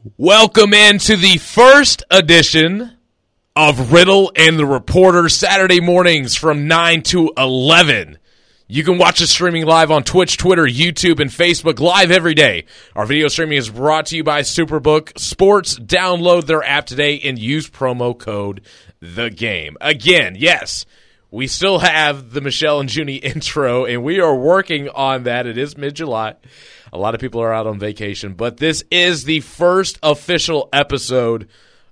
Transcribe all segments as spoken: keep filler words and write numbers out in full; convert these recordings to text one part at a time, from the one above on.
Welcome into the first edition of Riddle and the Reporter, Saturday mornings from nine to eleven. You can watch us streaming live on Twitch, Twitter, YouTube, and Facebook live every day. Our video streaming is brought to you by Superbook Sports. Download their app today and use promo code THEGAME. Again, yes, we still have the Michelle and Junie intro, and we are working on that. It is mid-July. A lot of people are out on vacation, but this is the first official episode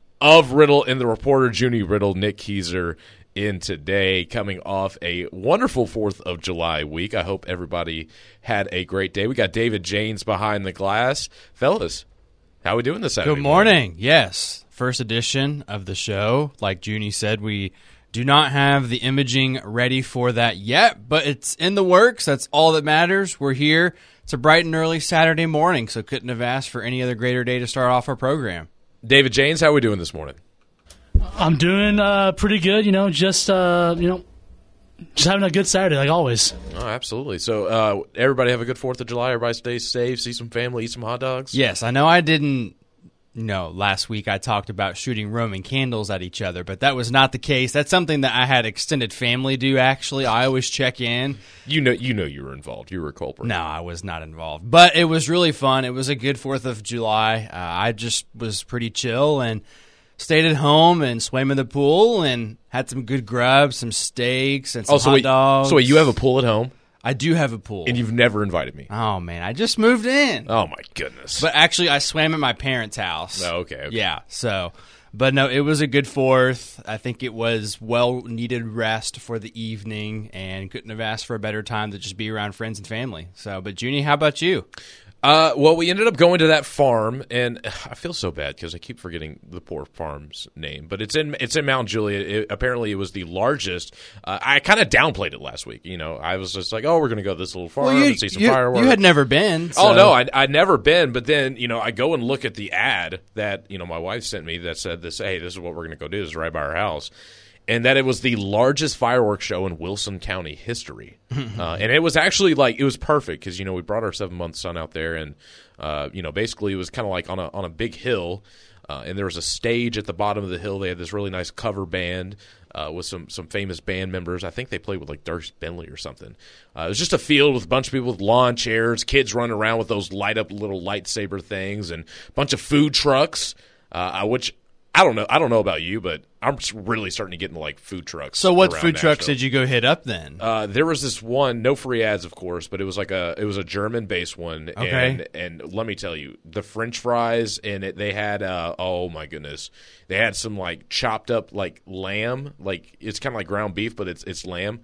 of Riddle and the Reporter. Junie Riddle, Nick Keyser in today, coming off a wonderful fourth of July week. I hope everybody had a great day. We got David Janes behind the glass. Fellas, how are we doing this Saturday Good morning. morning. Yes, first edition of the show. Like Junie said, we do not have the imaging ready for that yet, but it's in the works. That's all that matters. We're here. It's a bright and early Saturday morning, so couldn't have asked for any other greater day to start off our program. David Janes, how are we doing this morning? I'm doing uh, pretty good, you know, just, uh, you know, just having a good Saturday, like always. Oh, absolutely. So uh, everybody have a good fourth of July. Everybody stay safe, see some family, eat some hot dogs. Yes, I know I didn't, you know, last week I talked about shooting Roman candles at each other, but that was not the case. That's something that I had extended family do, actually. I always check in. You know you know you were involved. You were a culprit. No, I was not involved. But it was really fun. It was a good fourth of July. Uh, I just was pretty chill and stayed at home and swam in the pool and had some good grub, some steaks, and some oh, so hot wait, dogs. So wait, you have a pool at home? I do have a pool. And you've never invited me? Oh, man. I just moved in. Oh, my goodness. But actually, I swam at my parents' house. Oh, okay, okay. Yeah, so. But no, it was a good fourth. I think it was well-needed rest for the evening and couldn't have asked for a better time to just be around friends and family. So, but Junie, how about you? Uh, well, we ended up going to that farm, and I feel so bad because I keep forgetting the poor farm's name. But it's in it's in Mount Juliet. It, apparently, it was the largest. Uh, I kind of downplayed it last week. You know, I was just like, "Oh, we're going to go to this little farm well, you, and see some you, fireworks." You had never been. So. Oh no, I'd, I'd never been. But then, you know, I go and look at the ad that you know my wife sent me that said this. Hey, this is what we're going to go do. This is right by our house. And that it was the largest fireworks show in Wilson County history. uh, and it was actually like, it was perfect because, you know, we brought our seven-month son out there and, uh, you know, basically it was kind of like on a on a big hill. Uh, and there was a stage at the bottom of the hill. They had this really nice cover band uh, with some, some famous band members. I think they played with like Dierks Bentley or something. Uh, it was just a field with a bunch of people with lawn chairs, kids running around with those light-up little lightsaber things, and a bunch of food trucks, uh, which I don't know. I don't know about you, but I'm really starting to get into like food trucks. So, what around food Nashville. trucks did you go hit up then? Uh, there was this one, no free ads, of course, but it was like a it was a German-based one. Okay. And and let me tell you, the French fries and it, they had uh, oh my goodness, they had some like chopped up like lamb, like it's kind of like ground beef, but it's it's lamb,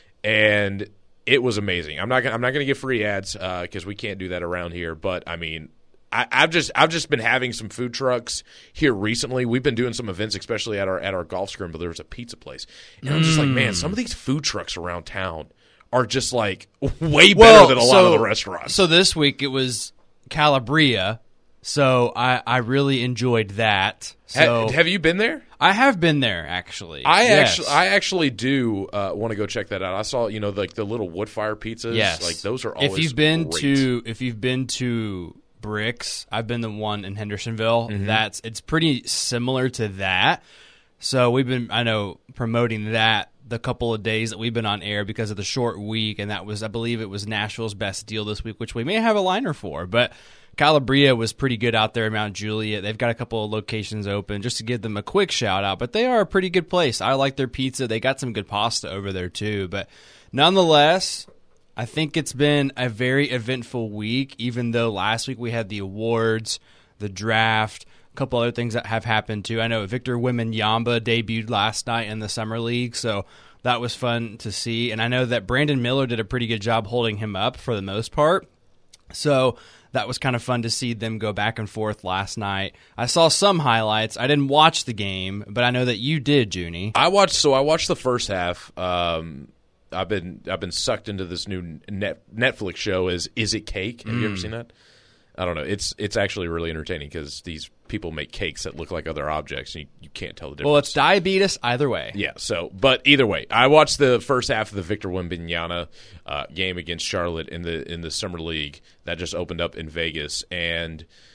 and it was amazing. I'm not gonna, I'm not going to give free ads because uh, we can't do that around here. But I mean. I, I've just I've just been having some food trucks here recently. We've been doing some events, especially at our at our golf scrim. But there was a pizza place, and I'm just like, man, some of these food trucks around town are just like way better well, than a so, lot of the restaurants. So this week it was Calabria, so I, I really enjoyed that. So ha, have you been there? I have been there actually. I yes. actually I actually do uh, want to go check that out. I saw you know like the little wood fire pizzas. Yes, like those are always if you've been great. to if you've been to. Bricks. I've been the one in Hendersonville. Mm-hmm. That's it's pretty similar to that. So we've been, I know, promoting that the couple of days that we've been on air because of the short week, and that was, I believe, it was Nashville's best deal this week, which we may have a liner for. But Calabria was pretty good out there in Mount Juliet. They've got a couple of locations open. Just to give them a quick shout out, but they are a pretty good place. I like their pizza. They got some good pasta over there too. But nonetheless. I think it's been a very eventful week, even though last week we had the awards, the draft, a couple other things that have happened too. I know Victor Wembanyama debuted last night in the Summer League, so that was fun to see. And I know that Brandon Miller did a pretty good job holding him up for the most part. So that was kind of fun to see them go back and forth last night. I saw some highlights. I didn't watch the game, but I know that you did, Junie. I watched. So I watched the first half. Um, I've been I've been sucked into this new net, Netflix show. Is Is It Cake? Have mm. you ever seen that? I don't know. It's it's actually really entertaining because these people make cakes that look like other objects, and you, you can't tell the difference. Well, it's diabetes either way. Yeah. So, but either way, I watched the first half of the Victor Wembanyama uh, game against Charlotte in the in the Summer League that just opened up in Vegas, and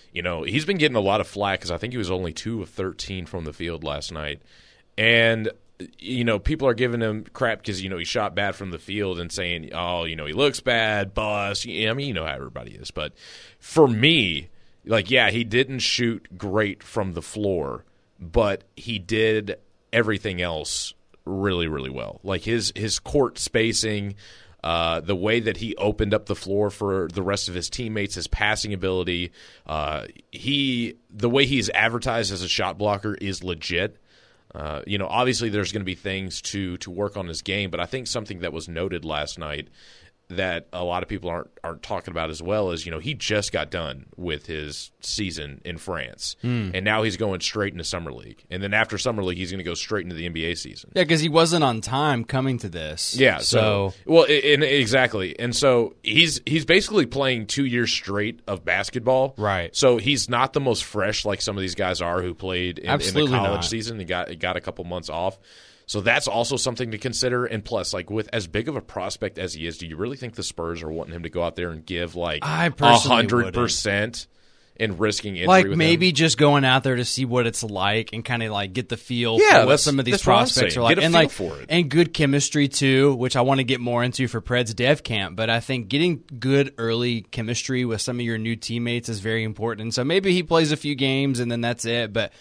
you know, he's been getting a lot of flack because I think he was only two of thirteen from the field last night. And, you know, people are giving him crap because, you know, he shot bad from the field and saying, oh, you know, he looks bad, bust. I mean, you know how everybody is. But for me, like, yeah, he didn't shoot great from the floor, but he did everything else really, really well. Like his his court spacing, uh, the way that he opened up the floor for the rest of his teammates, his passing ability, uh, he the way he's advertised as a shot blocker is legit. Uh, you know, obviously there's going to be things to to work on his game, but I think something that was noted last night that a lot of people aren't aren't talking about as well is, you know, he just got done with his season in France, mm. and now he's going straight into Summer League. And then after Summer League, he's going to go straight into the N B A season. Yeah, because he wasn't on time coming to this. Yeah, so, so well, and, exactly. And so he's he's basically playing two years straight of basketball. Right. So he's not the most fresh like some of these guys are who played in, in the college not. season. He got got a couple months off. So that's also something to consider. And plus, like with as big of a prospect as he is, do you really think the Spurs are wanting him to go out there and give like a hundred percent and risking injury? Like with maybe him? just going out there to see what it's like and kind of like get the feel yeah, for what some of these prospects are like, get a and feel like for it. And good chemistry too, which I want to get more into for Pred's Dev Camp. But I think getting good early chemistry with some of your new teammates is very important. And so maybe he plays a few games and then that's it, but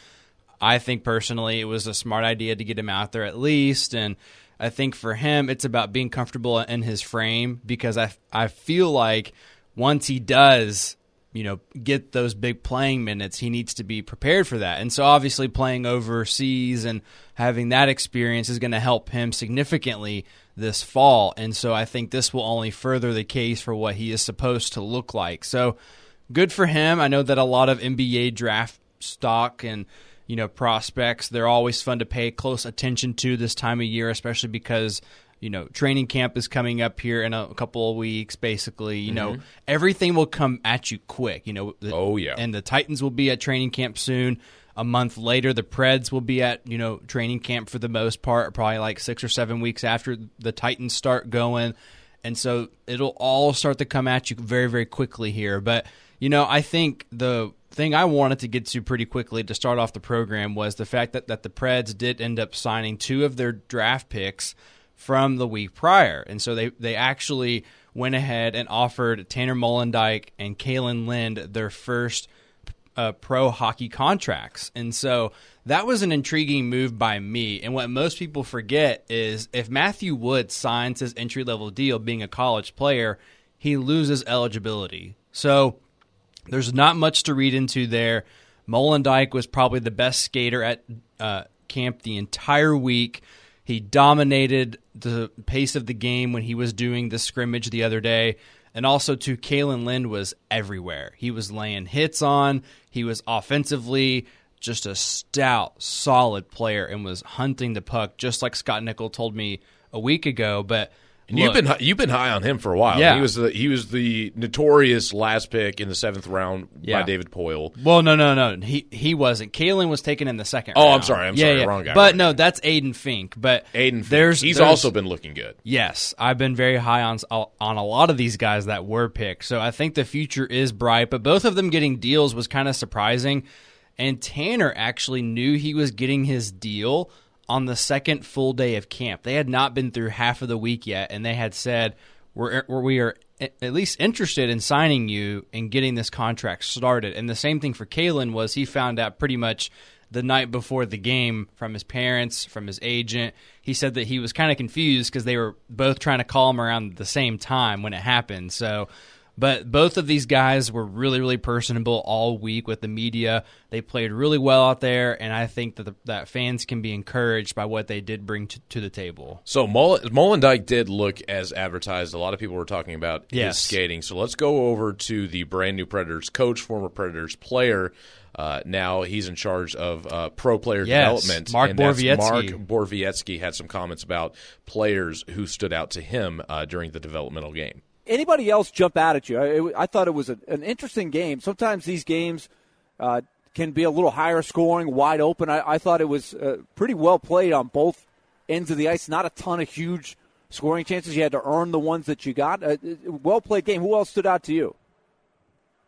I think personally it was a smart idea to get him out there at least, and I think for him it's about being comfortable in his frame, because I I feel like once he does, you know, get those big playing minutes, he needs to be prepared for that. And so obviously playing overseas and having that experience is going to help him significantly this fall, and so I think this will only further the case for what he is supposed to look like. So good for him. I know that a lot of N B A draft stock and you know, prospects, they're always fun to pay close attention to this time of year, especially because, you know, training camp is coming up here in a couple of weeks, basically. You mm-hmm. know, everything will come at you quick. You know, the, oh, yeah. And the Titans will be at training camp soon. A month later, the Preds will be at, you know, training camp for the most part, probably like six or seven weeks after the Titans start going. And so it'll all start to come at you very, very quickly here. But, you know, I think the thing I wanted to get to pretty quickly to start off the program was the fact that, that the Preds did end up signing two of their draft picks from the week prior. And so they, they actually went ahead and offered Tanner Molendyk and Kalen Lind their first uh, pro hockey contracts. And so that was an intriguing move by me. And what most people forget is if Matthew Wood signs his entry-level deal being a college player, he loses eligibility. So there's not much to read into there. Molendyk was probably the best skater at uh, camp the entire week. He dominated the pace of the game when he was doing the scrimmage the other day. And also, too, Kalen Lind was everywhere. He was laying hits on. He was offensively just a stout, solid player and was hunting the puck, just like Scott Nickel told me a week ago. But And you've been you've been high on him for a while. Yeah. He was the he was the notorious last pick in the seventh round yeah. by David Poyle. Well, no, no, no. He he wasn't. Kalen was taken in the second oh, round. I'm sorry. I'm yeah, sorry. Yeah. Wrong guy. But right no, now. that's Aiden Fink. But Aiden Fink. There's, He's there's, also been looking good. Yes, I've been very high on on a lot of these guys that were picked. So I think the future is bright. But both of them getting deals was kind of surprising. And Tanner actually knew he was getting his deal on the second full day of camp. They had not been through half of the week yet, and they had said, we're, we are at least interested in signing you and getting this contract started. And the same thing for Kalen was he found out pretty much the night before the game from his parents, from his agent. He said that he was kind of confused because they were both trying to call him around the same time when it happened. So, but both of these guys were really, really personable all week with the media. They played really well out there, and I think that the, that fans can be encouraged by what they did bring to, to the table. So Molendyk did look as advertised. A lot of people were talking about yes. his skating. So let's go over to the brand new Predators coach, former Predators player. Uh, now he's in charge of uh, pro player yes. development. Mark and that's Borowiecki. Mark Borowiecki had some comments about players who stood out to him uh, during the developmental game. Anybody else jump out at you? I, I thought it was a, an interesting game. Sometimes these games uh, can be a little higher scoring, wide open. I, I thought it was uh, pretty well played on both ends of the ice. Not a ton of huge scoring chances. You had to earn the ones that you got. Uh, well played game. Who else stood out to you?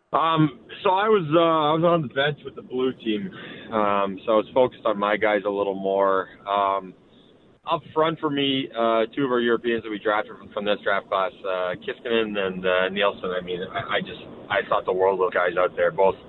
Um, so I was uh, I was on the bench with the blue team, um, so I was focused on my guys a little more. Um, up front for me, uh, two of our Europeans that we drafted from, from this draft class, uh, Kiskinen and uh, Nielsen. I mean, I, I just I thought the world of guys out there, both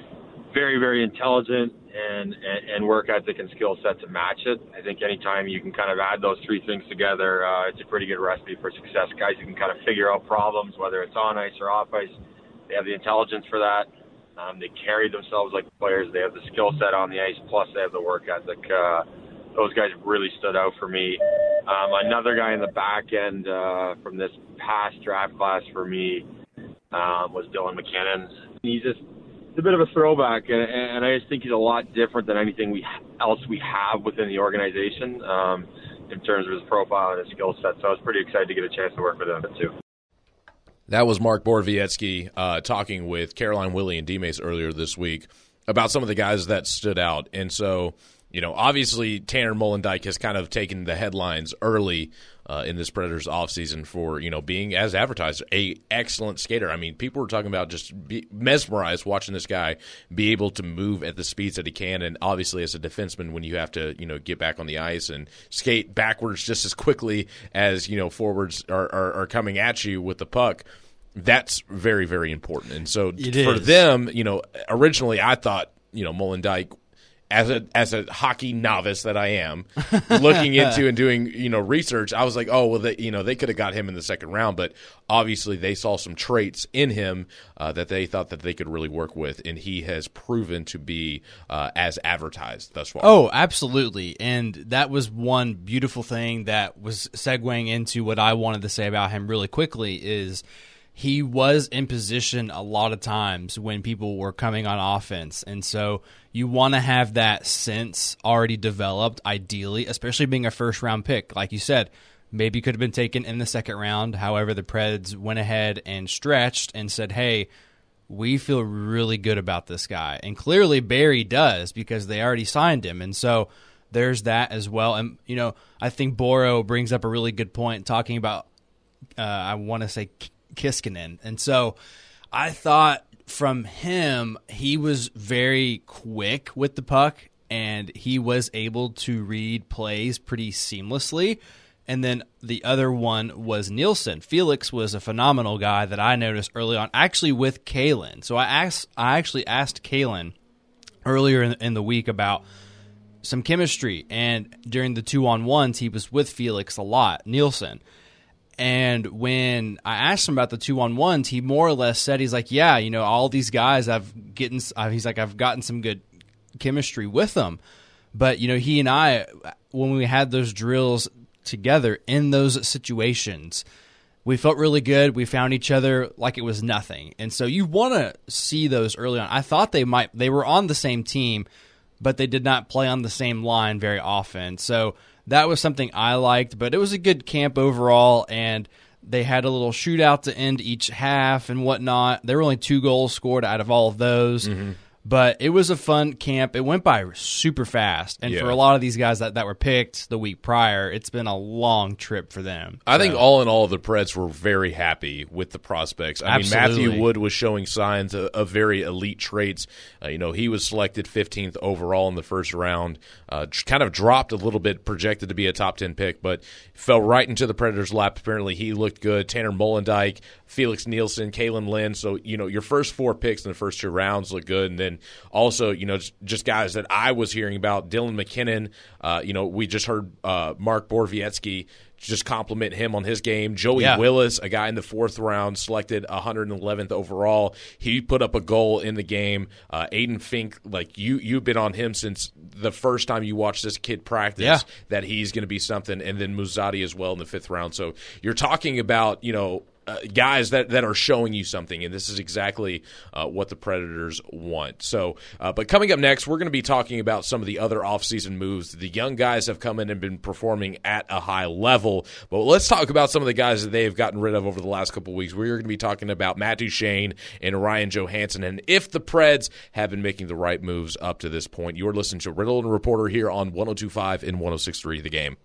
very very intelligent and, and and work ethic and skill set to match it. I think anytime you can kind of add those three things together, uh, it's a pretty good recipe for success. Guys who can kind of figure out problems, whether it's on ice or off ice. They have the intelligence for that. Um, they carry themselves like players. They have the skill set on the ice, plus they have the work ethic. Uh, those guys really stood out for me. Um, another guy in the back end uh, from this past draft class for me um, was Dylan McKinnon. He's just a bit of a throwback, and, and I just think he's a lot different than anything we else we have within the organization um, in terms of his profile and his skill set. So I was pretty excited to get a chance to work with him too. That was Mark Borowiecki uh, talking with Caroline Willie and D-Mace earlier this week about some of the guys that stood out. And so, you know, obviously Tanner Molendyk has kind of taken the headlines early uh, in this Predators offseason for, you know, being, as advertised, a excellent skater. I mean, people were talking about just be mesmerized watching this guy be able to move at the speeds that he can. And obviously as a defenseman, when you have to, you know, get back on the ice and skate backwards just as quickly as, you know, forwards are, are, are coming at you with the puck, that's very, very important. And so it for is. them, you know, originally I thought, you know, Molendyk, as a as a hockey novice that I am, looking into and doing, you know, research, I was like, oh, well, they, you know, they could have got him in the second round, but obviously they saw some traits in him uh, that they thought that they could really work with, and he has proven to be uh, as advertised thus far. Oh, absolutely. And that was one beautiful thing that was segueing into what I wanted to say about him really quickly is he was in position a lot of times when people were coming on offense. And so you want to have that sense already developed, ideally, especially being a first-round pick. Like you said, maybe could have been taken in the second round. However, the Preds went ahead and stretched and said, hey, we feel really good about this guy. And clearly Barrie does because they already signed him. And so there's that as well. And, you know, I think Boro brings up a really good point talking about, uh, I want to say, Kiskinen. And so I thought from him, he was very quick with the puck and he was able to read plays pretty seamlessly. And then the other one was Nielsen. Felix was a phenomenal guy that I noticed early on, actually with Kalen. So I asked, I actually asked Kalen earlier in, in the week about some chemistry. And during the two-on-ones, he was with Felix a lot, Nielsen. And when I asked him about the two-on-ones, he more or less said, he's like, yeah, you know, all these guys, I've getting, he's like, I've gotten some good chemistry with them. But, you know, he and I, when we had those drills together in those situations, we felt really good. We found each other like it was nothing. And so you want to see those early on. I thought they might, they were on the same team, but they did not play on the same line very often. So that was something I liked, but it was a good camp overall, and they had a little shootout to end each half and whatnot. There were only two goals scored out of all of those. Mm-hmm. But it was a fun camp. It went by super fast. And yeah. for a lot of these guys that, that were picked the week prior, it's been a long trip for them. I so. think all in all, the Preds were very happy with the prospects. I Absolutely. mean, Matthew Wood was showing signs of, of very elite traits. Uh, you know, he was selected fifteenth overall in the first round. Uh, kind of dropped a little bit, projected to be a top ten pick, but fell right into the Predators' lap. Apparently, he looked good. Tanner Molendyk, Felix Nielsen, Kalen Lynn. So, you know, your first four picks in the first two rounds look good. And then also, you know, just, just guys that I was hearing about, Dylan McKinnon. Uh, you know, we just heard uh, Mark Borowiecki just compliment him on his game. Joey yeah. Willis, a guy in the fourth round, selected one hundred eleventh overall. He put up a goal in the game. Uh, Aiden Fink, like you, you've been on him since the first time you watched this kid practice, yeah. that he's going to be something. And then Muzzatti as well in the fifth round. So you're talking about, you know, Uh, guys that, that are showing you something, and this is exactly uh, what the Predators want. So, uh, but coming up next, we're going to be talking about some of the other offseason moves. The young guys have come in and been performing at a high level, but let's talk about some of the guys that they've gotten rid of over the last couple of weeks. We're going to be talking about Matt Duchene and Ryan Johansson, and if the Preds have been making the right moves up to this point. You're listening to Riddle and Reporter here on one oh two point five and one oh six point three The Game.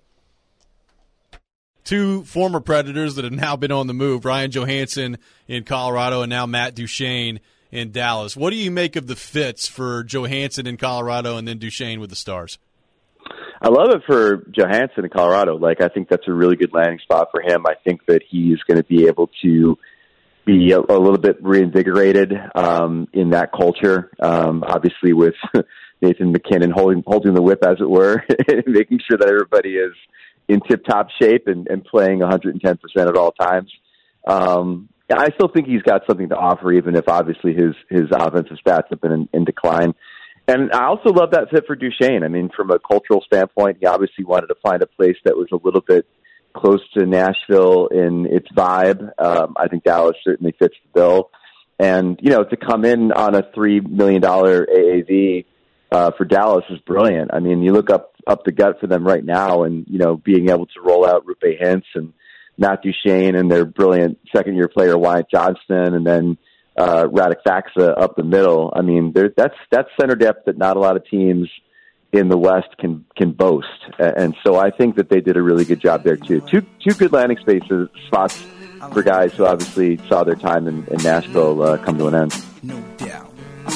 Two former Predators that have now been on the move, Ryan Johansson in Colorado and now Matt Duchene in Dallas. What do you make of the fits for Johansson in Colorado and then Duchesne with the Stars? I love it for Johansson in Colorado. Like, I think that's a really good landing spot for him. I think that he's going to be able to be a, a little bit reinvigorated um, in that culture. Um, obviously, with Nathan MacKinnon holding holding the whip, as it were, making sure that everybody is in tip-top shape and, and playing one hundred ten percent at all times. Um, I still think he's got something to offer, even if obviously his his offensive stats have been in, in decline. And I also love that fit for Duchesne. I mean, from a cultural standpoint, he obviously wanted to find a place that was a little bit close to Nashville in its vibe. Um, I think Dallas certainly fits the bill. And, you know, to come in on a three million dollars A A V uh, for Dallas is brilliant. I mean, you look up, up the gut for them right now and, you know, being able to roll out Rupe Hintz and Matt Duchesne and their brilliant second-year player Wyatt Johnston and then uh, Radek Faksa up the middle. I mean, there, that's that's center depth that not a lot of teams in the West can can boast, and so I think that they did a really good job there too. Two two good landing spaces spots for guys who obviously saw their time in, in Nashville uh, come to an end. No doubt.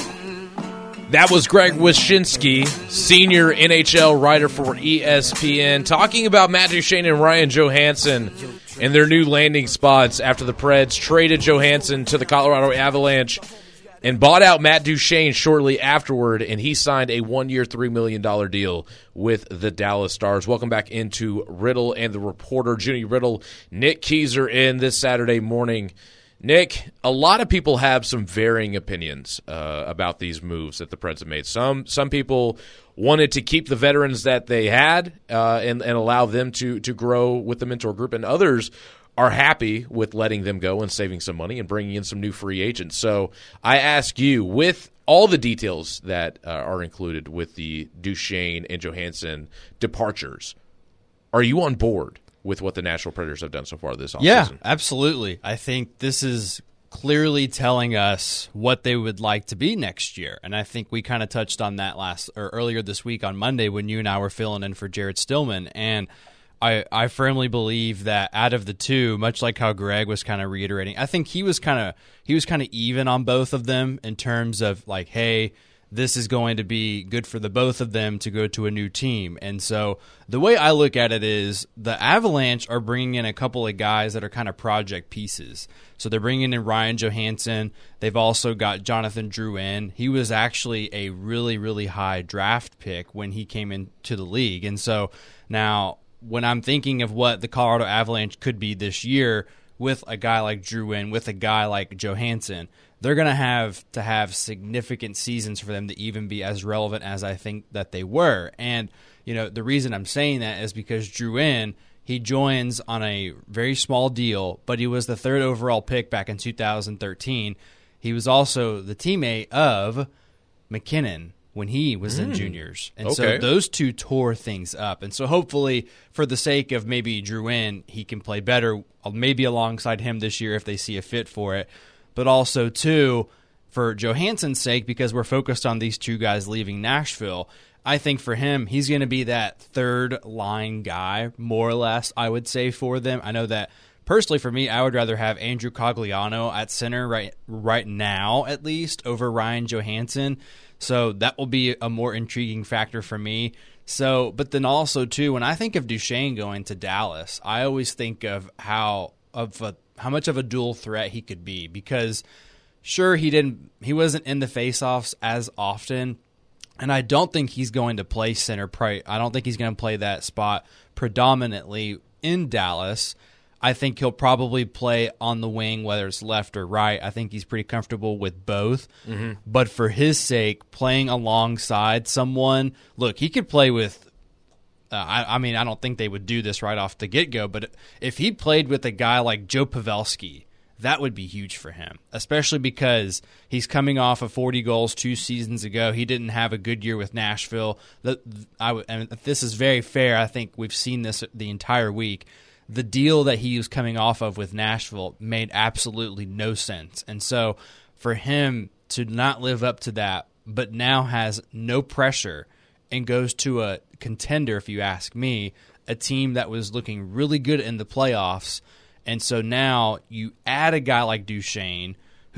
That was Greg Wyshynski, senior N H L writer for E S P N, talking about Matt Duchesne and Ryan Johansson and their new landing spots after the Preds traded Johansson to the Colorado Avalanche and bought out Matt Duchesne shortly afterward, and he signed a one-year, three million dollars deal with the Dallas Stars. Welcome back into Riddle and the Reporter. Junie Riddle, Nick Keyser in this Saturday morning. Nick, a lot of people have some varying opinions uh, about these moves that the Preds have made. Some some people wanted to keep the veterans that they had uh, and, and allow them to, to grow with the mentor group, and others are happy with letting them go and saving some money and bringing in some new free agents. So I ask you, with all the details that uh, are included with the Duchesne and Johansson departures, are you on board with what the Nashville Predators have done so far this offseason? Yeah, absolutely. I think this is clearly telling us what they would like to be next year. And I think we kind of touched on that last or earlier this week on Monday when you and I were filling in for Jared Stillman. And I, I firmly believe that out of the two, much like how Greg was kind of reiterating, I think he was kind of he was kind of even on both of them in terms of like, hey, this is going to be good for the both of them to go to a new team. And so the way I look at it is the Avalanche are bringing in a couple of guys that are kind of project pieces. So they're bringing in Ryan Johansson. They've also got Jonathan Drouin. He was actually a really, really high draft pick when he came into the league. And so now when I'm thinking of what the Colorado Avalanche could be this year with a guy like Drouin, with a guy like Johansson, they're going to have to have significant seasons for them to even be as relevant as I think that they were. And, you know, the reason I'm saying that is because Drouin, he joins on a very small deal, but he was the third overall pick back in two thousand thirteen. He was also the teammate of MacKinnon when he was mm. in juniors. And okay. so those two tore things up. And so hopefully for the sake of maybe Drouin, he can play better, maybe alongside him this year if they see a fit for it. But also, too, for Johansson's sake, because we're focused on these two guys leaving Nashville, I think for him, he's going to be that third-line guy, more or less, I would say, for them. I know that personally for me, I would rather have Andrew Cogliano at center right right now, at least, over Ryan Johansson. So that will be a more intriguing factor for me. So, but then also, too, when I think of Duchesne going to Dallas, I always think of how of a how much of a dual threat he could be, because sure, he didn't he wasn't in the faceoffs as often, and I don't think he's going to play center. I don't think he's going to play that spot predominantly in Dallas. I think he'll probably play on the wing, whether it's left or right. I think he's pretty comfortable with both. Mm-hmm. But for his sake, playing alongside someone, look, he could play with Uh, I, I mean, I don't think they would do this right off the get-go, but if he played with a guy like Joe Pavelski, that would be huge for him, especially because he's coming off of forty goals two seasons ago. He didn't have a good year with Nashville. The, I, and if this is very fair, I think we've seen this the entire week. The deal that he was coming off of with Nashville made absolutely no sense. And so for him to not live up to that, but now has no pressure and goes to a contender, if you ask me, a team that was looking really good in the playoffs. And so now you add a guy like Duchesne,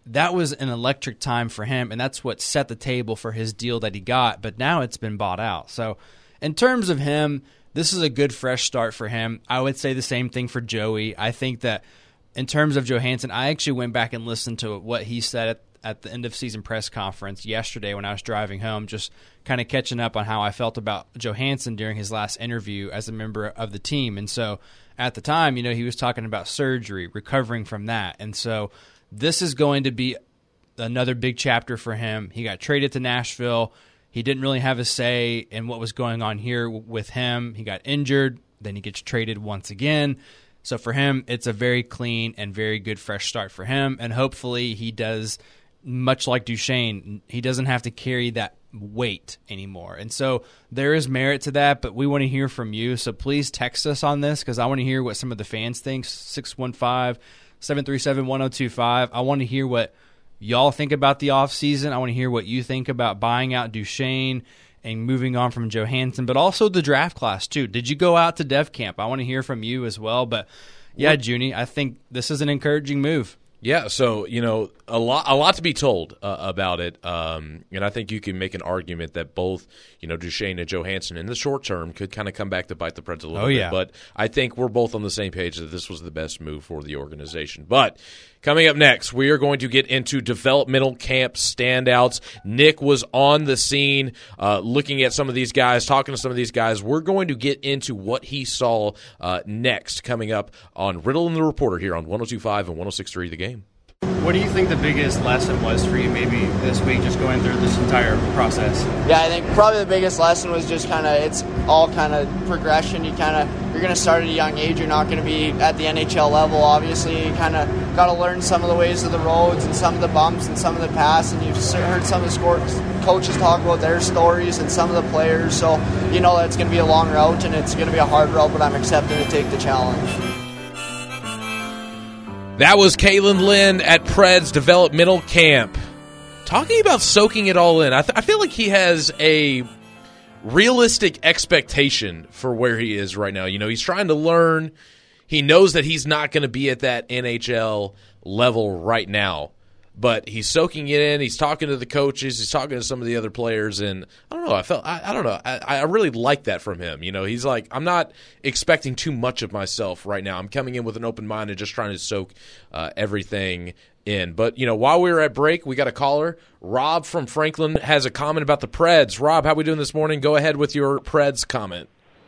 that was an electric time for him, and that's what set the table for his deal that he got, but now it's been bought out. So in terms of him, this is a good fresh start for him. I would say the same thing for Joey. I think that in terms of Johansson, I actually went back and listened to what he said at, at the end-of-season press conference yesterday when I was driving home, just kind of catching up on how I felt about Johansson during his last interview as a member of the team. And so at the time, you know, he was talking about surgery, recovering from that. And so this is going to be another big chapter for him. He got traded to Nashville. He didn't really have a say in what was going on here with him. He got injured. Then he gets traded once again. So for him, it's a very clean and very good fresh start for him. And hopefully he does, much like Duchene, he doesn't have to carry that weight anymore. And so there is merit to that, but we want to hear from you. So please text us on this because I want to hear what some of the fans think. six one five, seven three seven, one oh two five. I want to hear what y'all think about the offseason. I want to hear what you think about buying out Duchene and moving on from Johansson, but also the draft class too. Did you go out to Dev Camp? I want to hear from you as well. But yeah, Junie, I think this is an encouraging move. Yeah, so, you know, a lot a lot to be told uh, about it. Um, and I think you can make an argument that both, you know, Duchene and Johansson in the short term could kind of come back to bite the Preds a little oh, bit. Yeah. But I think we're both on the same page that this was the best move for the organization. But coming up next, we are going to get into developmental camp standouts. Nick was on the scene uh, looking at some of these guys, talking to some of these guys. We're going to get into what he saw uh, next coming up on Riddle and the Reporter here on one oh two point five and one oh six point three The Game. What do you think the biggest lesson was for you maybe this week, just going through this entire process? Yeah, I think probably the biggest lesson was just kind of, it's all kind of progression. You kind of, you're going to start at a young age. You're not going to be at the N H L level, obviously. You kind of got to learn some of the ways of the roads and some of the bumps and some of the pass. And you've heard some of the scores, coaches talk about their stories and some of the players. So you know that it's going to be a long route and it's going to be a hard route, but I'm accepting to take the challenge. That was Kalen Lind at Preds Developmental Camp. Talking about soaking it all in. I, th- I feel like he has a realistic expectation for where he is right now. You know, he's trying to learn. He knows that he's not going to be at that N H L level right now. But he's soaking it in. He's talking to the coaches. He's talking to some of the other players. And I don't know. I felt. I, I don't know. I, I really like that from him. You know, he's like, I'm not expecting too much of myself right now. I'm coming in with an open mind and just trying to soak uh, everything in. But, you know, while we were at break, we got a caller. Rob from Franklin has a comment about the Preds. Rob, how we doing this morning? Go ahead with your Preds comment.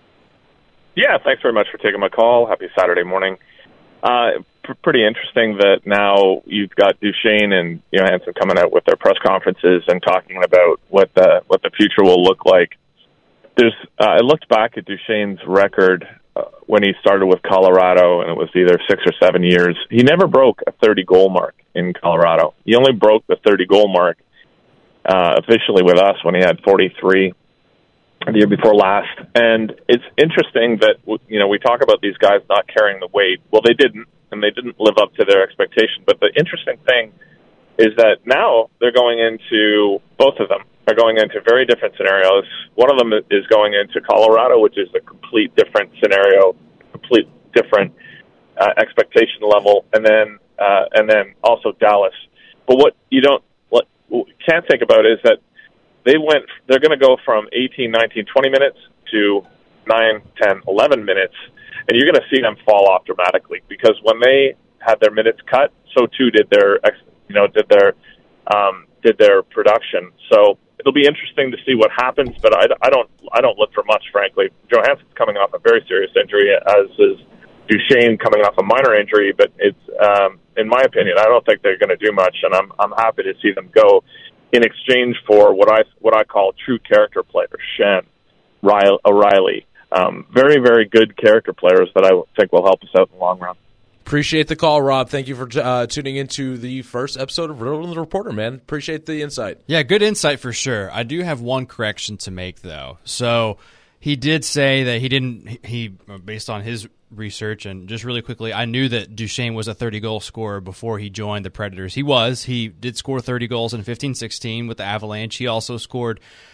Yeah, thanks very much for taking my call. Happy Saturday morning. Uh, pr- pretty interesting that now you've got Duchene and Johansson coming out with their press conferences and talking about what the what the future will look like. There's, uh, I looked back at Duchene's record uh, when he started with Colorado, and it was either six or seven years. He never broke a thirty-goal mark in Colorado. He only broke the thirty-goal mark uh, officially with us when he had forty-three. The year before last. And it's interesting that, you know, we talk about these guys not carrying the weight. Well, they didn't, and they didn't live up to their expectation. But the interesting thing is that now they're going into, both of them are going into very different scenarios. One of them is going into Colorado, which is a complete different scenario, complete different uh, expectation level, and then uh, and then also Dallas. But what you don't, what you can't think about is that They went. They're going to go from eighteen, nineteen, twenty minutes to nine, ten, eleven minutes, and you're going to see them fall off dramatically because when they had their minutes cut, so too did their, you know, did their, um, did their production. So it'll be interesting to see what happens. But I, I don't, I don't look for much, frankly. Johansson's coming off a very serious injury, as is Duchene coming off a minor injury. But it's, um, in my opinion, I don't think they're going to do much, and I'm, I'm happy to see them go in exchange for what I what I call true character players, Shen, O'Reilly, um, very, very good character players that I think will help us out in the long run. Appreciate the call, Rob. Thank you for uh, tuning into the first episode of Riddle and the Reporter, man. Appreciate the insight. Yeah, good insight for sure. I do have one correction to make, though. So he did say that he didn't, he based on his research, and just really quickly, I knew that Duchene was a thirty-goal scorer before he joined the Predators. He was. He did score thirty goals in fifteen sixteen with the Avalanche. He also scored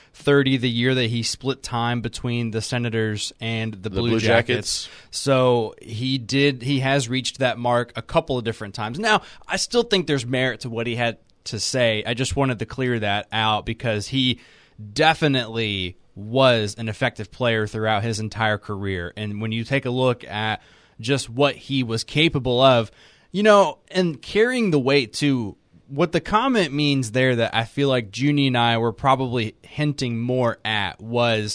thirty the year that he split time between the Senators and the, The Blue, Blue Jackets. Jackets. So he did. He has reached that mark a couple of different times. Now, I still think there's merit to what he had to say. I just wanted to clear that out because he definitely was an effective player throughout his entire career. And when you take a look at just what he was capable of, you know, and carrying the weight too, what the comment means there that I feel like Junie and I were probably hinting more at was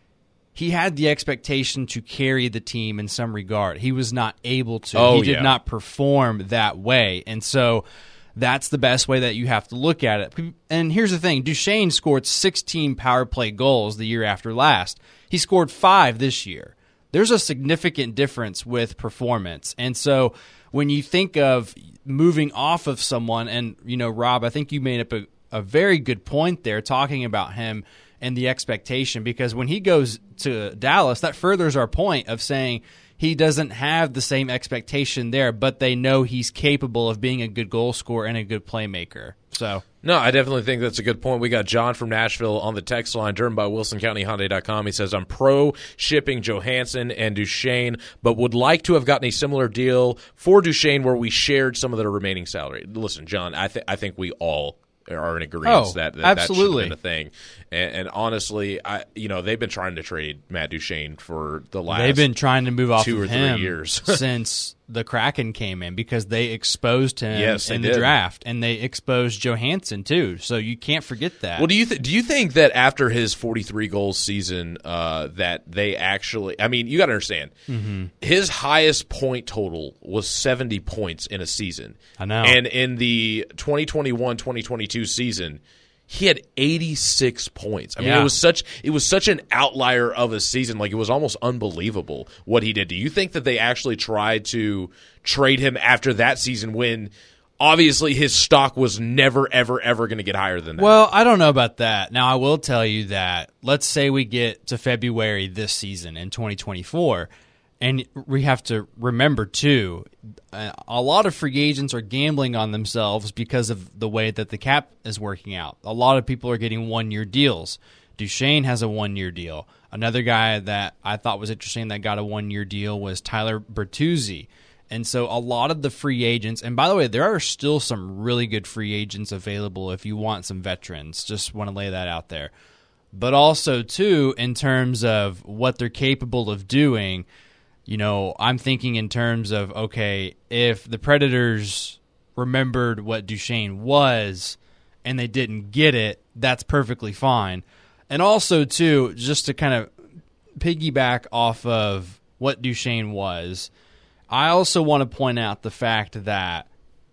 he had the expectation to carry the team in some regard. He was not able to. Oh, he did yeah. not perform that way. And so that's the best way that you have to look at it. And here's the thing. Duchesne scored sixteen power play goals the year after last. He scored five this year. There's a significant difference with performance. And so when you think of moving off of someone, and, you know, Rob, I think you made up a, a very good point there talking about him and the expectation, because when he goes to Dallas, that furthers our point of saying he doesn't have the same expectation there, but they know he's capable of being a good goal scorer and a good playmaker. So No, I definitely think that's a good point. We got John from Nashville on the text line, driven by Wilson County Hyundai dot com. He says, I'm pro shipping Johansson and Duchesne, but would like to have gotten a similar deal for Duchesne where we shared some of the remaining salary. Listen, John, I, th- I think we all are in agreement Oh, that, that absolutely. that should have been a thing. And, and honestly, I you know they've been trying to trade Matt Duchesne for the last they've been trying to move off two of or three him years since the Kraken came in, because they exposed him Yes, they in the did. draft, and they exposed Johansson too. So you can't forget that. Well, do you th- do you think that after his forty-three goals season, uh, that they actually? I mean, you got to understand, Mhm. his highest point total was seventy points in a season. I know. And in the twenty twenty-one twenty twenty-two season, he had eighty-six points. I mean, Yeah. it was such it was such an outlier of a season. Like, it was almost unbelievable what he did. Do you think that they actually tried to trade him after that season when obviously his stock was never, ever, ever going to get higher than that? Well, I don't know about that. Now, I will tell you that let's say we get to February this season in twenty twenty-four, and we have to remember, too, uh, a lot of free agents are gambling on themselves because of the way that the cap is working out. A lot of people are getting one-year deals. Duchesne has a one-year deal. Another guy that I thought was interesting that got a one-year deal was Tyler Bertuzzi. And so a lot of the free agents, and by the way, there are still some really good free agents available if you want some veterans. Just want to lay that out there. But also, too, in terms of what they're capable of doing, you know, I'm thinking in terms of, okay, if the Predators remembered what Duchesne was and they didn't get it, that's perfectly fine. And also, too, just to kind of piggyback off of what Duchesne was, I also want to point out the fact that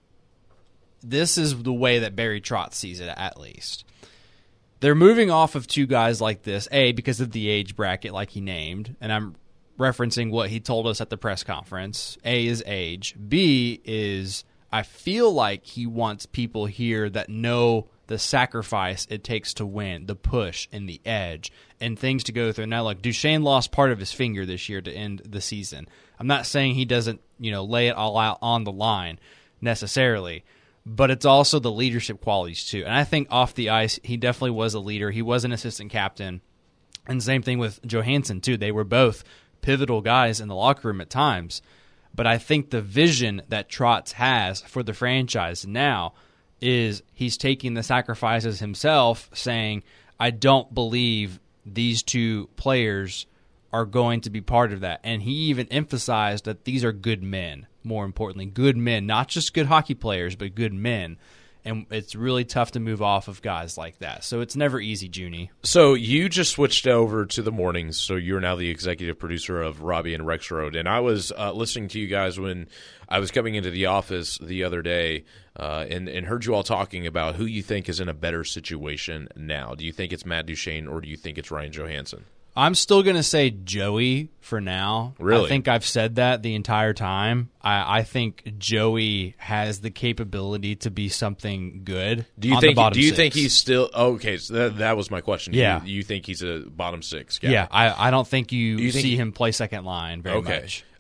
this is the way that Barry Trotz sees it, at least. They're moving off of two guys like this, A, because of the age bracket like he named, and I'm referencing what he told us at the press conference. A is age. B is I feel like he wants people here that know the sacrifice it takes to win, the push and the edge, and things to go through. Now, look, Duchesne lost part of his finger this year to end the season. I'm not saying he doesn't, you know, lay it all out on the line necessarily, but it's also the leadership qualities too. And I think off the ice, he definitely was a leader. He was an assistant captain. And same thing with Johansson too. They were both pivotal guys in the locker room at times. But I think the vision that Trotz has for the franchise now is he's taking the sacrifices himself, saying, I don't believe these two players are going to be part of that. And he even emphasized that these are good men, more importantly, good men, not just good hockey players, but good men. And it's really tough to move off of guys like that. So it's never easy, Junie. So you just switched over to the mornings, so you're now the executive producer of Robbie and Rex Road. And I was uh, listening to you guys when I was coming into the office the other day uh, and, and heard you all talking about who you think is in a better situation now. Do you think it's Matt Duchesne or do you think it's Ryan Johansson? I'm still going to say Joey for now. Really? I think I've said that the entire time. I, I think Joey has the capability to be something good. Do you on think? the bottom Do you six. think he's still okay? So that, that was my question. Yeah. You, you think he's a bottom six guy? Yeah, I, I don't think you, Do you think see he- him play second line very Okay. much.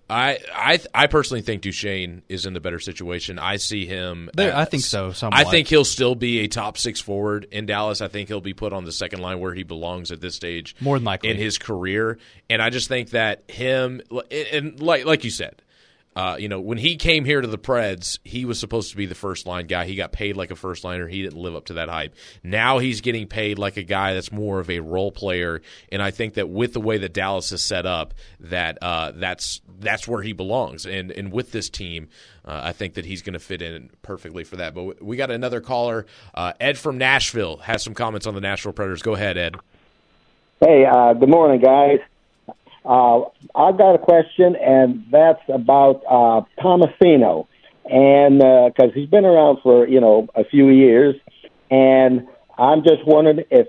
I I I personally think Duchesne is in the better situation. I see him. There, as, I think so. Somewhat. I think he'll still be a top six forward in Dallas. I think he'll be put on the second line where he belongs at this stage, more than likely in his career. And I just think that him and like like you said. Uh, you know, when he came here to the Preds, he was supposed to be the first line guy. He got paid like a first liner. He didn't live up to that hype. Now he's getting paid like a guy that's more of a role player. And I think that with the way that Dallas is set up, that uh, that's that's where he belongs. And and with this team, uh, I think that he's going to fit in perfectly for that. But we got another caller. Uh, Ed from Nashville has some comments on the Nashville Predators. Go ahead, Ed. Hey, uh, good morning, guys. Uh, I've got a question, and that's about uh, Tomasino, and because uh, he's been around for you know a few years, and I'm just wondering if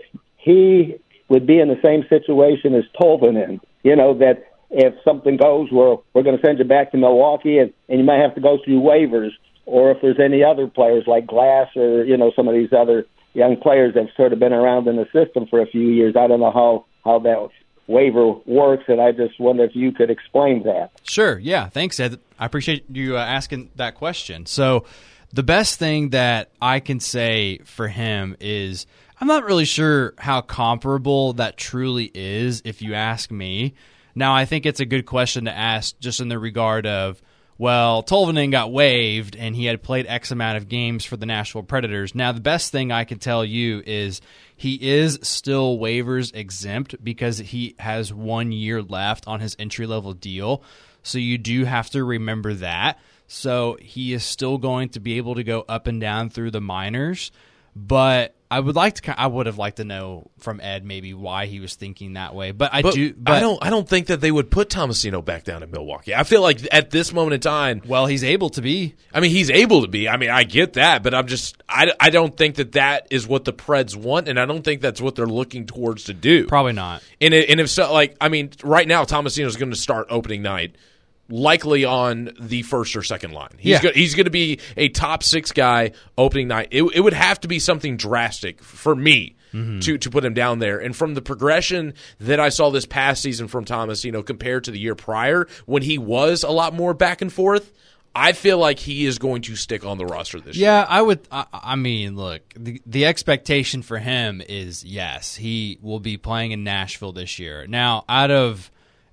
he would be in the same situation as Tolvanen. You know that if something goes where we're going to send you back to Milwaukee, and, and you might have to go through waivers, or if there's any other players like Glass or you know some of these other young players that have sort of been around in the system for a few years. I don't know how how that waiver works, and I just wonder if you could explain that. Sure, yeah. Thanks, Ed. I appreciate you uh, asking that question. So the best thing that I can say for him is I'm not really sure how comparable that truly is, if you ask me. Now, I think it's a good question to ask just in the regard of, well, Tolvanen got waived, and he had played X amount of games for the Nashville Predators. Now, the best thing I can tell you is he is still waivers exempt because he has one year left on his entry-level deal. So you do have to remember that. So he is still going to be able to go up and down through the minors. But I would like to. I would have liked to know from Ed maybe why he was thinking that way. But I but do. But I don't. I don't think that they would put Tomasino back down in Milwaukee. I feel like at this moment in time, well, he's able to be. I mean, he's able to be. I mean, I get that, but I'm just. I, I don't think that that is what the Preds want, and I don't think that's what they're looking towards to do. Probably not. And it, and if so, like I mean, right now Tomasino is going to start opening night. Likely on the first or second line. He's yeah. go, he's going to be a top six guy opening night. It, it would have to be something drastic for me mm-hmm. to, to put him down there. And from the progression that I saw this past season from Tomasino compared to the year prior, when he was a lot more back and forth, I feel like he is going to stick on the roster this yeah, year. Yeah, I would. I, I mean, look, the, the expectation for him is yes, he will be playing in Nashville this year. Now, out of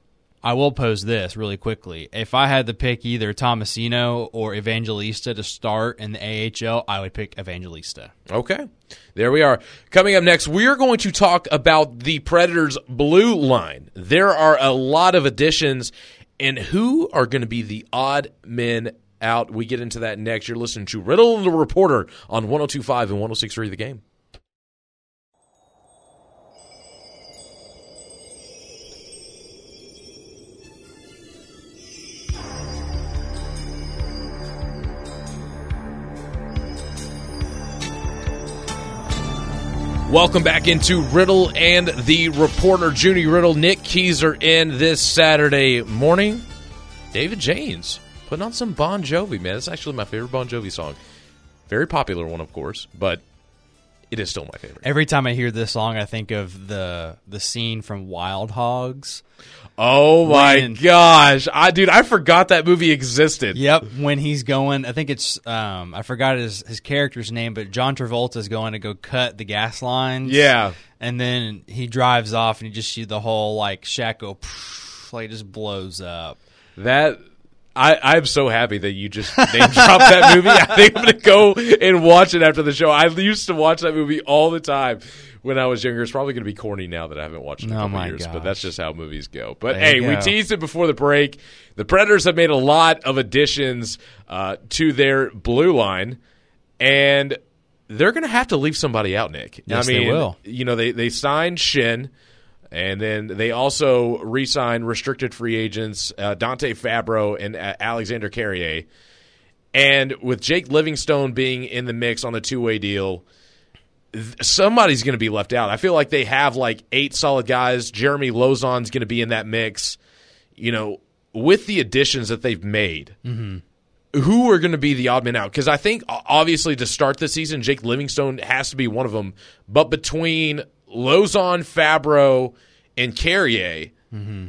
I will pose this really quickly. If I had to pick either Tomasino or Evangelista to start in the A H L, I would pick Evangelista. Okay. There we are. Coming up next, we are going to talk about the Predators' blue line. There are a lot of additions, and who are going to be the odd men out? We get into that next. You're listening to Riddle and the Reporter on one oh two point five and one oh six point three The Game. Welcome back into Riddle and the Reporter. Junie Riddle, Nick Keyser in this Saturday morning. David Janes putting on some Bon Jovi, man. It's actually my favorite Bon Jovi song. Very popular one, of course, but it is still my favorite. Every time I hear this song, I think of the the scene from Wild Hogs. Oh my when, gosh, I dude, I forgot that movie existed. Yep, when he's going, I think it's um, I forgot his his character's name, but John Travolta's going to go cut the gas lines. Yeah, and then he drives off, and you just see the whole like shack go, poof, like it just blows up. That. I, I'm so happy that you just name dropped that movie. I think I'm going to go and watch it after the show. I used to watch that movie all the time when I was younger. It's probably going to be corny now that I haven't watched it in a oh couple my years, gosh. but that's just how movies go. But there hey, we teased it before the break. The Predators have made a lot of additions uh, to their blue line, and they're going to have to leave somebody out, Nick. Yes, I mean, they will. You know, they, they signed Shin. And then they also re-signed restricted free agents uh, Dante Fabro and uh, Alexander Carrier. And with Jake Livingstone being in the mix on the two-way deal, th- somebody's going to be left out. I feel like they have like eight solid guys. Jeremy Lauzon's going to be in that mix. You know, with the additions that they've made, mm-hmm. who are going to be the odd men out? Because I think, obviously, to start the season, Jake Livingstone has to be one of them. But between Lauzon, Fabro, and Carrier, mm-hmm.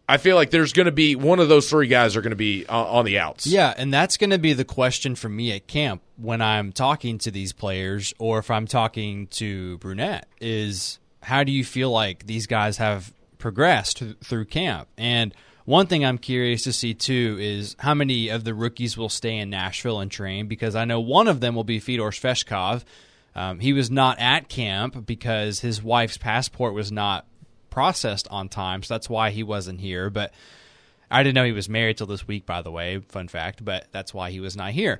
I feel like there's going to be one of those three guys are going to be uh, on the outs. Yeah, and that's going to be the question for me at camp when I'm talking to these players or if I'm talking to Brunette is how do you feel like these guys have progressed through camp? And one thing I'm curious to see, too, is how many of the rookies will stay in Nashville and train, because I know one of them will be Fedor Sveshkov. Um, he was not at camp because his wife's passport was not processed on time, so that's why he wasn't here. But I didn't know he was married till this week, by the way, fun fact, but that's why he was not here.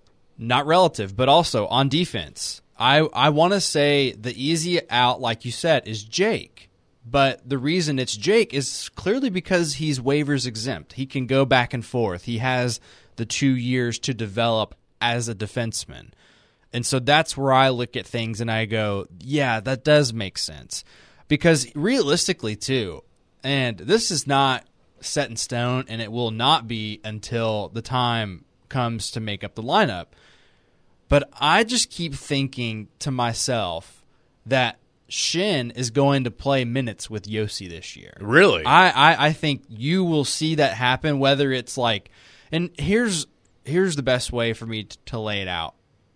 Not relative, but also on defense. I, I want to say the easy out, like you said, is Jake. But the reason it's Jake is clearly because he's waivers exempt. He can go back and forth. He has the two years to develop as a defenseman. And so that's where I look at things and I go, yeah, that does make sense. Because realistically, too, and this is not set in stone, and it will not be until the time comes to make up the lineup, but I just keep thinking to myself that Schenn is going to play minutes with Josi this year. Really? I, I, I think you will see that happen, whether it's like – and here's here's the best way for me to, to lay it out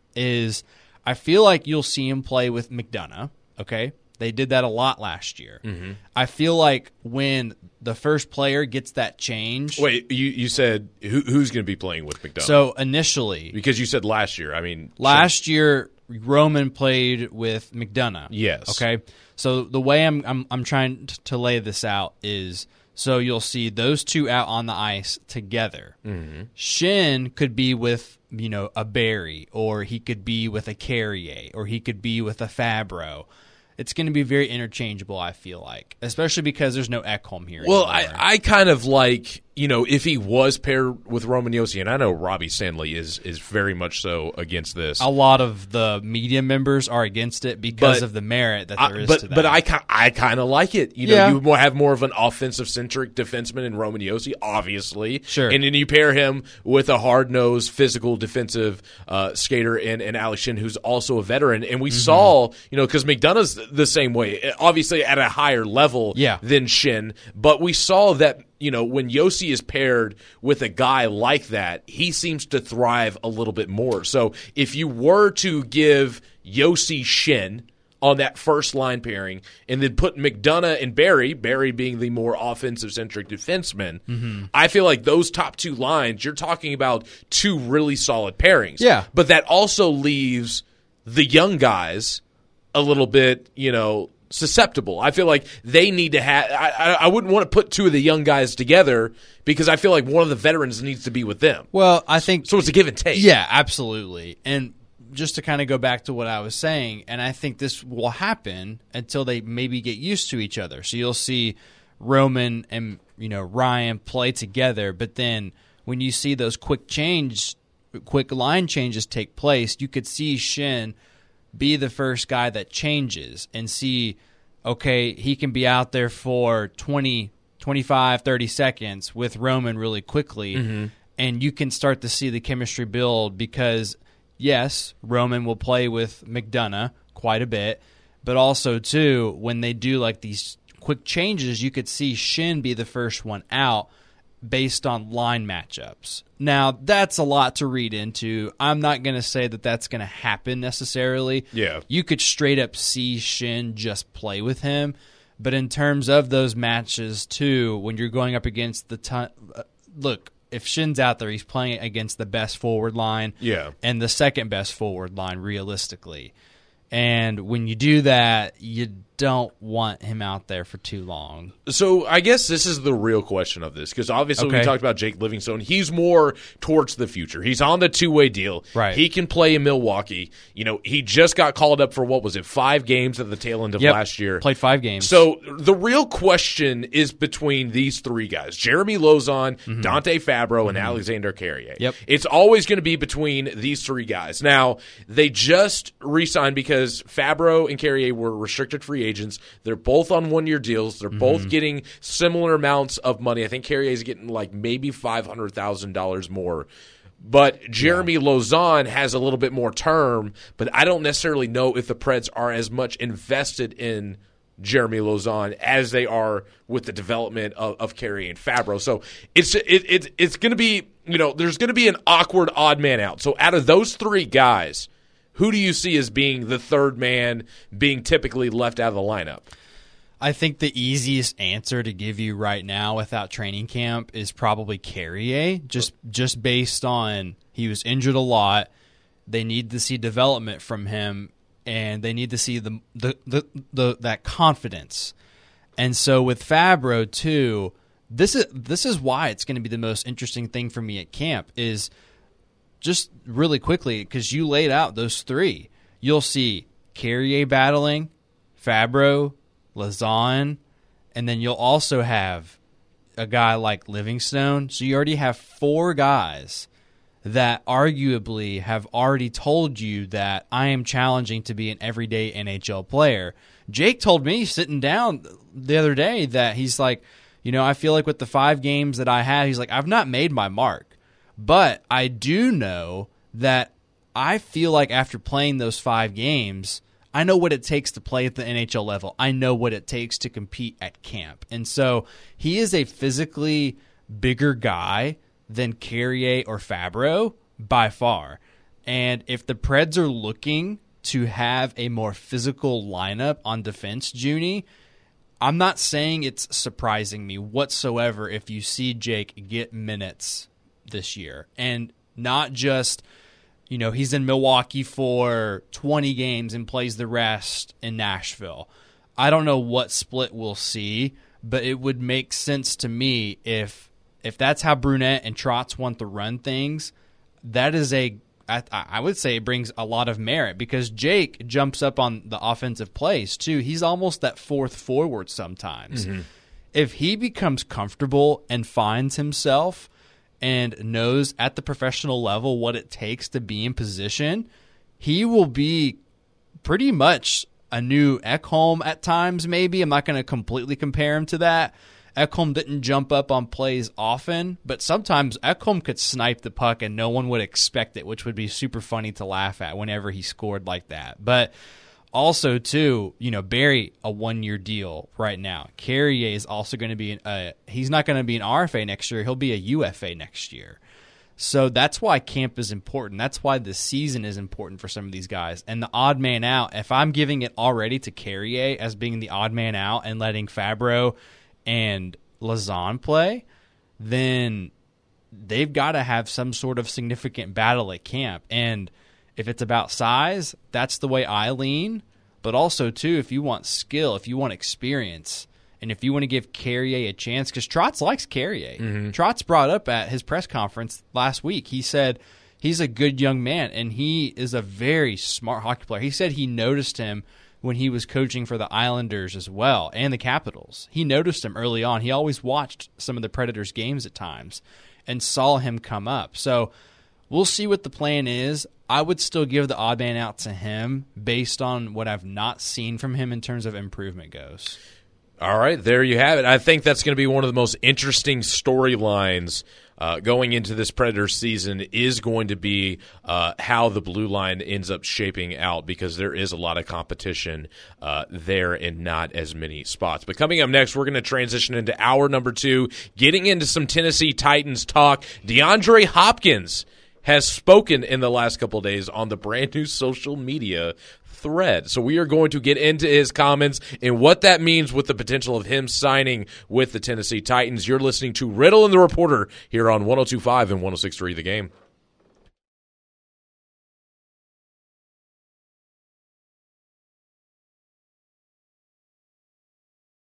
is I feel like you'll see him play with McDonough, okay? They did that a lot last year. Mm-hmm. I feel like when the first player gets that change. Wait, you, you said who, who's going to be playing with McDonough? So initially. Because you said last year. I mean. Last year, Roman played with McDonough. Yes. Okay. So the way I'm I'm, I'm trying to lay this out is so you'll see those two out on the ice together. Mm-hmm. Schenn could be with, you know, a Barry, or he could be with a Carrier, or he could be with a Fabro. It's going to be very interchangeable, I feel like, especially because there's no Ekholm here. Well, anymore. I, I kind of like, you know, if he was paired with Roman Josi, and I know Robbie Stanley is is very much so against this. A lot of the media members are against it because but, of the merit that there I, is but, to that. But I, I kind of like it. You know, yeah. you have more of an offensive-centric defenseman in Roman Josi, obviously. Sure. And then you pair him with a hard-nosed, physical, defensive uh, skater in, in Alex Schenn, who's also a veteran. And we mm-hmm. saw, you know, because McDonough's the same way, obviously at a higher level yeah. than Schenn, but we saw that, you know, when Josi is paired with a guy like that, he seems to thrive a little bit more. So if you were to give Josi Schenn on that first line pairing and then put McDonough and Barry, Barry being the more offensive-centric defenseman, mm-hmm. I feel like those top two lines, you're talking about two really solid pairings. Yeah. But that also leaves the young guys a little bit, you know, susceptible. I feel like they need to have. I, I wouldn't want to put two of the young guys together because I feel like one of the veterans needs to be with them. Well, I think so. It's a give and take. Yeah, absolutely. And just to kind of go back to what I was saying, and I think this will happen until they maybe get used to each other. So you'll see Roman and you know Ryan play together, but then when you see those quick change, quick line changes take place, you could see Schenn be the first guy that changes and see, okay, he can be out there for twenty, twenty-five, thirty seconds with Roman really quickly, mm-hmm. and you can start to see the chemistry build because, yes, Roman will play with McDonough quite a bit, but also, too, when they do like these quick changes, you could see Schenn be the first one out based on line matchups. Now, that's a lot to read into. I'm not going to say that that's going to happen necessarily. Yeah. You could straight up see Schenn just play with him. But in terms of those matches, too, when you're going up against the ton- – uh, look, if Schenn's out there, he's playing against the best forward line yeah. and the second best forward line realistically. And when you do that, you don't want him out there for too long. So I guess this is the real question of this, because obviously okay. we talked about Jake Livingstone. He's more towards the future. He's on the two-way deal. Right. He can play in Milwaukee. You know, he just got called up for, what was it, five games at the tail end of yep. last year. Played five games. So the real question is between these three guys, Jeremy Lauzon, mm-hmm. Dante Fabro, and mm-hmm. Alexander Carrier. Yep. It's always going to be between these three guys. Now, they just re-signed because Fabro and Carrier were restricted free agents. They're both on one-year deals. They're mm-hmm. both getting similar amounts of money. I think Carrier's getting like maybe five hundred thousand dollars more. But Jeremy yeah. Lauzon has a little bit more term, but I don't necessarily know if the Preds are as much invested in Jeremy Lauzon as they are with the development of, of Carrier and Fabro. So it's it, it it's going to be, you know, there's going to be an awkward odd man out. So out of those three guys, who do you see as being the third man, being typically left out of the lineup? I think the easiest answer to give you right now without training camp is probably Carrier, just just based on he was injured a lot. They need to see development from him, and they need to see the the, the, the that confidence. And so with Fabro too, this is this is why it's going to be the most interesting thing for me at camp is just really quickly, because you laid out those three. You'll see Carrier battling, Fabro, Lauzon, and then you'll also have a guy like Livingstone. So you already have four guys that arguably have already told you that I am challenging to be an everyday N H L player. Jake told me sitting down the other day that he's like, you know, I feel like with the five games that I had, he's like, I've not made my mark. But I do know that I feel like after playing those five games, I know what it takes to play at the N H L level. I know what it takes to compete at camp. And so he is a physically bigger guy than Carrier or Fabro by far. And if the Preds are looking to have a more physical lineup on defense, Junie, I'm not saying it's surprising me whatsoever if you see Jake get minutes this year. And not just, you know, he's in Milwaukee for twenty games and plays the rest in Nashville. I don't know what split we'll see, but it would make sense to me if if that's how Brunette and Trotz want to run things. That is a, I, I would say it brings a lot of merit because Jake jumps up on the offensive plays too. He's almost that fourth forward sometimes. Mm-hmm. If he becomes comfortable and finds himself and knows at the professional level what it takes to be in position, he will be pretty much a new Ekholm at times maybe. I'm not going to completely compare him to that. Ekholm didn't jump up on plays often, but sometimes Ekholm could snipe the puck and no one would expect it, which would be super funny to laugh at whenever he scored like that. But also, too, you know, Barry, a one-year deal right now. Carrier is also going to be, an, uh, he's not going to be an R F A next year. He'll be a U F A next year. So that's why camp is important. That's why the season is important for some of these guys. And the odd man out, if I'm giving it already to Carrier as being the odd man out and letting Fabro and Lauzon play, then they've got to have some sort of significant battle at camp. And if it's about size, that's the way I lean. But also, too, if you want skill, if you want experience, and if you want to give Carrier a chance, because Trotz likes Carrier. Mm-hmm. Trotz brought up at his press conference last week, he said he's a good young man, and he is a very smart hockey player. He said he noticed him when he was coaching for the Islanders as well, and the Capitals. He noticed him early on. He always watched some of the Predators' games at times and saw him come up. So we'll see what the plan is. I would still give the odd man out to him based on what I've not seen from him in terms of improvement goes. All right, there you have it. I think that's going to be one of the most interesting storylines uh, going into this Predators season is going to be uh, how the blue line ends up shaping out because there is a lot of competition uh, there and not as many spots. But coming up next, we're going to transition into hour number two, getting into some Tennessee Titans talk. DeAndre Hopkins has spoken in the last couple of days on the brand new social media thread. So we are going to get into his comments and what that means with the potential of him signing with the Tennessee Titans. You're listening to Riddle and the Reporter here on one oh two point five and one oh six point three The Game.